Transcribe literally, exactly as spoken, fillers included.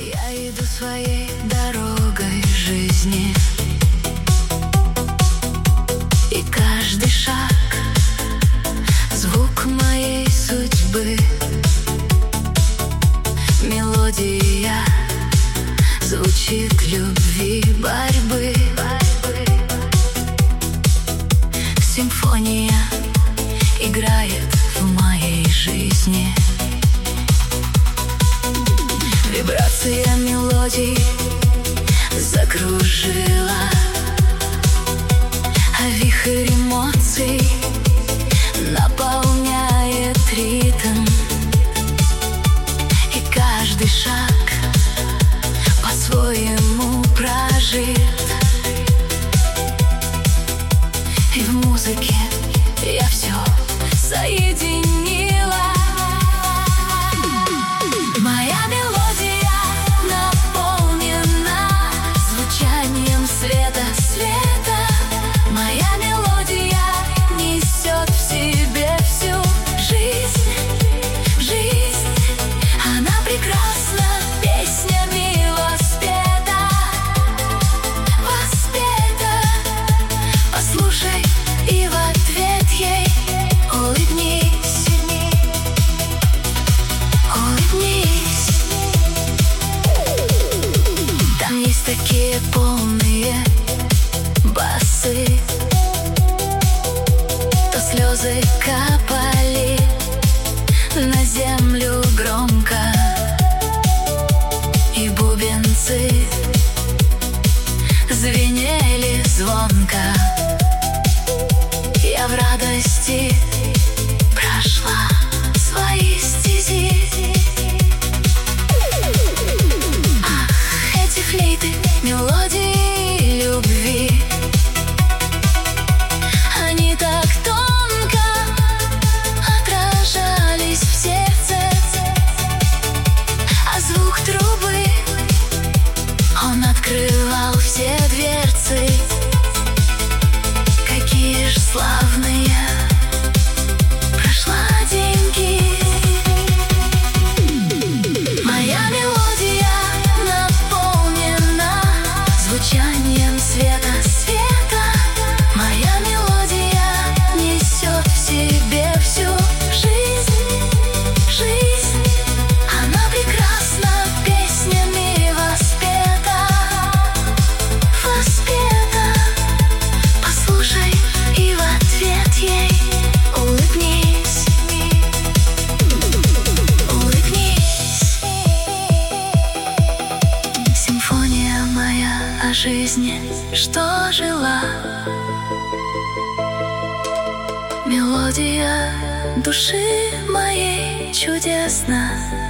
Я иду своей дорогой жизни, и каждый шаг — звук моей судьбы. Мелодия звучит любви, борьбы. Симфония играет в моей жизни. Вибрация мелодий закружила, а вихрь эмоций наполняет ритм. И каждый шаг по-своему прожит. И в музыке я все соединила. Моя мелодия наполнена звучанием света, света. Моя мелодия несет в себе всю жизнь, жизнь. Она прекрасна, песнями воспета, воспета. Послушай и в ответ ей улыбнись, улыбнись. Там есть такие полные басы, то слезы капали на землю громко, и бубенцы звенели звонко. Я в радости прошла свои стези. Ах, эти флейты, мелодии любви, они так тонко отражались в сердце. А звук трубы, он открывал все дверцы. Какие ж славные прошла деньги. Моя мелодия наполнена звучанием света, света. Моя мелодия несет в себе всю жизнь, жизнь. Она прекрасна, песнями воспета, воспета. Послушай и в ответ ей улыбнись, улыбнись. Симфония моя о жизни, что жила. Мелодия души моей чудесна.